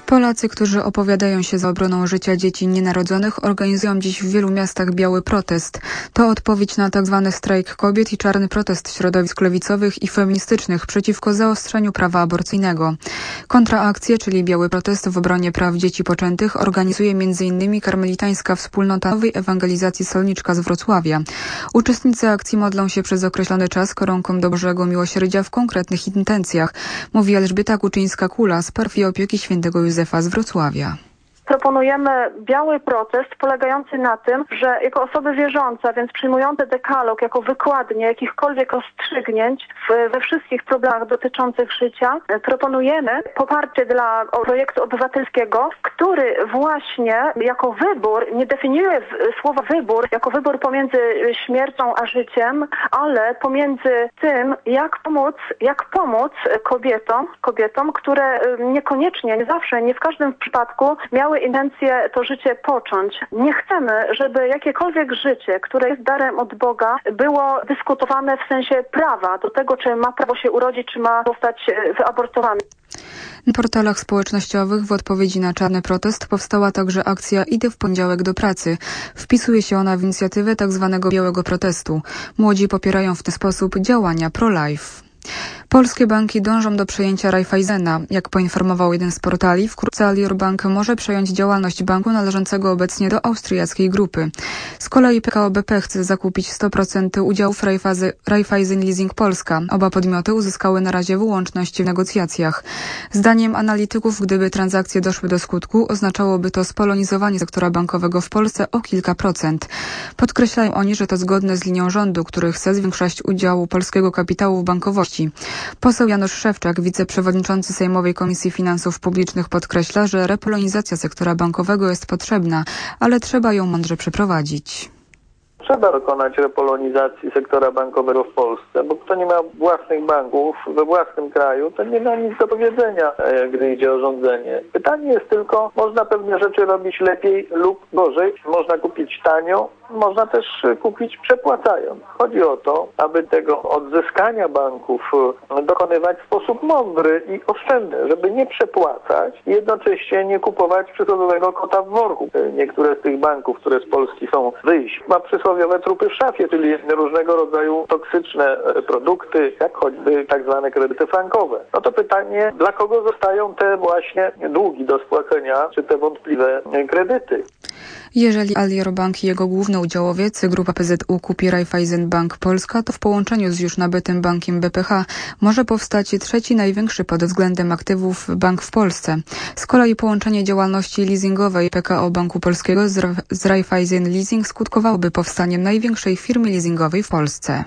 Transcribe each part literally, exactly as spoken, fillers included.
Polacy, którzy opowiadają się za obroną życia dzieci nienarodzonych, organizują dziś w wielu miastach biały protest. To odpowiedź na tzw. strajk kobiet i czarny protest środowisk lewicowych i feministycznych przeciwko zaostrzeniu prawa aborcyjnego. Kontraakcję, czyli biały protest w obronie praw dzieci poczętych, organizuje między innymi karmelitańska wspólnota Nowej Ewangelizacji Solniczka z Wrocławia. Uczestnicy akcji modlą się przez określony czas koronką do Bożego Miłosierdzia w konkretnych intencjach, mówi Elżbieta Kuczyńska-Kula z Parafii Opieki Świętego Józefa z Wrocławia. Proponujemy biały protest polegający na tym, że jako osoby wierzące, więc przyjmujące dekalog jako wykładnię jakichkolwiek rozstrzygnięć w, we wszystkich problemach dotyczących życia, proponujemy poparcie dla projektu obywatelskiego, który właśnie jako wybór, nie definiuje słowa wybór jako wybór pomiędzy śmiercią a życiem, ale pomiędzy tym, jak pomóc, jak pomóc kobietom, kobietom, które niekoniecznie, nie zawsze, nie w każdym przypadku miały intencję to życie począć. Nie chcemy, żeby jakiekolwiek życie, które jest darem od Boga, było dyskutowane w sensie prawa do tego, czy ma prawo się urodzić, czy ma zostać wyabortowane. Na portalach społecznościowych w odpowiedzi na czarny protest powstała także akcja Idę w poniedziałek do pracy. Wpisuje się ona w inicjatywę tzw. białego protestu. Młodzi popierają w ten sposób działania pro-life. Polskie banki dążą do przejęcia Raiffeisena. Jak poinformował jeden z portali, wkrótce Alior Bank może przejąć działalność banku należącego obecnie do austriackiej grupy. Z kolei P K O B P chce zakupić sto procent udziałów Raiffeisen Leasing Polska. Oba podmioty uzyskały na razie wyłączność w negocjacjach. Zdaniem analityków, gdyby transakcje doszły do skutku, oznaczałoby to spolonizowanie sektora bankowego w Polsce o kilka procent. Podkreślają oni, że to zgodne z linią rządu, który chce zwiększać udziału polskiego kapitału w bankowości. Poseł Janusz Szewczak, wiceprzewodniczący Sejmowej Komisji Finansów Publicznych, podkreśla, że repolonizacja sektora bankowego jest potrzebna, ale trzeba ją mądrze przeprowadzić. Trzeba dokonać repolonizacji sektora bankowego w Polsce, bo kto nie ma własnych banków we własnym kraju, to nie ma nic do powiedzenia, gdy idzie o rządzenie. Pytanie jest tylko, można pewne rzeczy robić lepiej lub gorzej. Można kupić tanio, można też kupić przepłacając. Chodzi o to, aby tego odzyskania banków dokonywać w sposób mądry i oszczędny, żeby nie przepłacać i jednocześnie nie kupować przysłowiowego kota w worku. Niektóre z tych banków, które z Polski są wyjść, ma przysłowiowe trupy w szafie, czyli różnego rodzaju toksyczne produkty, jak choćby tak zwane kredyty frankowe. No to pytanie, dla kogo zostają te właśnie długi do spłacenia, czy te wątpliwe kredyty? Jeżeli Alior Bank i jego główny udziałowiec, grupa P Z U, kupi Raiffeisen Bank Polska, to w połączeniu z już nabytym bankiem B P H może powstać trzeci największy pod względem aktywów bank w Polsce. Z kolei połączenie działalności leasingowej P K O Banku Polskiego z, z Raiffeisen Leasing skutkowałoby powstaniem największej firmy leasingowej w Polsce.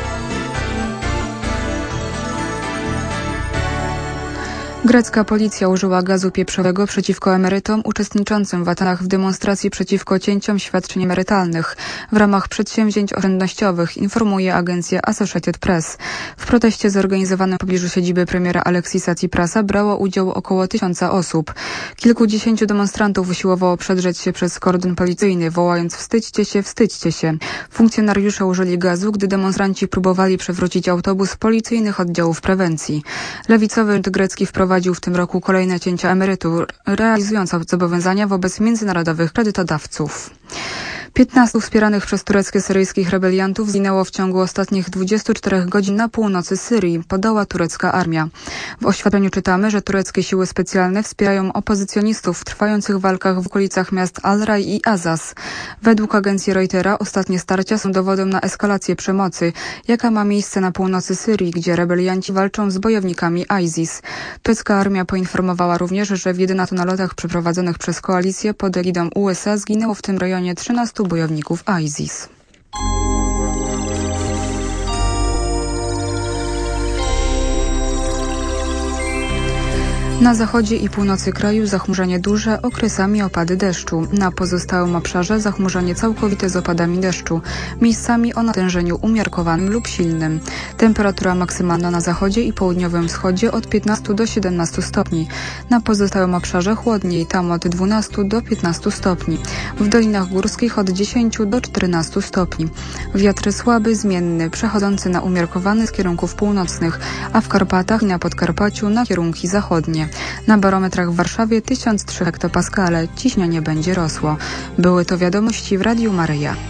Grecka policja użyła gazu pieprzowego przeciwko emerytom uczestniczącym w atakach w demonstracji przeciwko cięciom świadczeń emerytalnych w ramach przedsięwzięć oszczędnościowych, informuje agencja Associated Press. W proteście zorganizowanym w pobliżu siedziby premiera Aleksisa Tsiprasa brało udział około tysiąca osób. Kilkudziesięciu demonstrantów usiłowało przedrzeć się przez kordon policyjny, wołając wstydźcie się, wstydźcie się. Funkcjonariusze użyli gazu, gdy demonstranci próbowali przewrócić autobus policyjnych oddziałów prewencji. Lewicowy rząd grecki wprowadził Wprowadził w tym roku kolejne cięcia emerytur, realizując zobowiązania wobec międzynarodowych kredytodawców. piętnastu wspieranych przez tureckie syryjskich rebeliantów zginęło w ciągu ostatnich dwudziestu czterech godzin na północy Syrii, podała turecka armia. W oświadczeniu czytamy, że tureckie siły specjalne wspierają opozycjonistów w trwających walkach w okolicach miast Al-Raj i Azaz. Według agencji Reutera ostatnie starcia są dowodem na eskalację przemocy, jaka ma miejsce na północy Syrii, gdzie rebelianci walczą z bojownikami ISIS. Turecka armia poinformowała również, że w jedenastu nalotach przeprowadzonych przez koalicję pod egidą U S A zginęło w tym rejonie trzynastu bojowników ISIS. Na zachodzie i północy kraju zachmurzenie duże, okresami opady deszczu. Na pozostałym obszarze zachmurzenie całkowite z opadami deszczu, miejscami o natężeniu umiarkowanym lub silnym. Temperatura maksymalna na zachodzie i południowym wschodzie od piętnastu do siedemnastu stopni. Na pozostałym obszarze chłodniej, tam od dwunastu do piętnastu stopni. W dolinach górskich od dziesięciu do czternastu stopni. Wiatr słaby, zmienny, przechodzący na umiarkowany z kierunków północnych, a w Karpatach i na Podkarpaciu na kierunki zachodnie. Na barometrach w Warszawie tysiąc trzy hektopaskale, ciśnienie będzie rosło. Były to wiadomości w Radiu Maryja.